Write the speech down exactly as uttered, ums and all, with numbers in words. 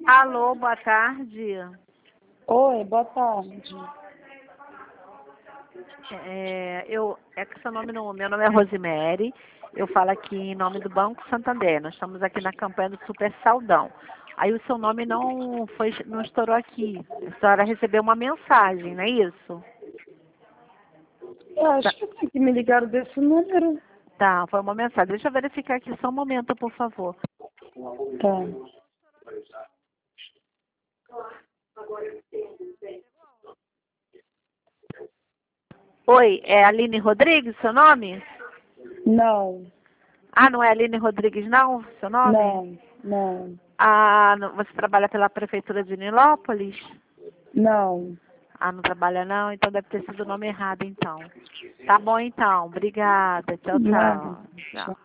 Alô, boa tarde. Oi, boa tarde. É, eu, é que seu nome não, meu nome é Rosemary. Eu falo aqui em nome do Banco Santander. Nós estamos aqui na campanha do Super Saldão. Aí o seu nome não foi, não estourou aqui. A senhora recebeu uma mensagem, não é isso? Eu acho que tem que me ligaram desse número. Tá, foi uma mensagem. Deixa eu verificar aqui só um momento, por favor. Tá. Oi, é Aline Rodrigues, seu nome? Não, Ah, não é Aline Rodrigues, não, seu nome? não, não, Ah, não- você trabalha pela Prefeitura de Nilópolis? não. Ah, não trabalha não? Então deve ter sido o nome errado, então. Tá bom, então. Obrigada. Tchau, Nada. tchau. Tchau.